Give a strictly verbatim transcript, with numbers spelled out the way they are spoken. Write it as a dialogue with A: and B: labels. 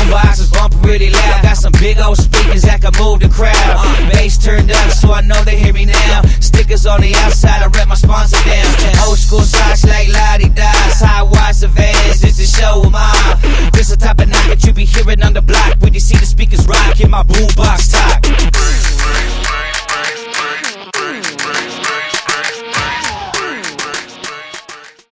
A: boombox is bumping really loud. Got some big old speakers that can move the crowd. Uh, bass turned up so I know they hear me now. Stickers on the outside, I rep my sponsor down. Old school socks like la-di-das. High wise the vans, just to show them off. This the type of knock that you be hearing on the block when you see the speakers rock in my boombox.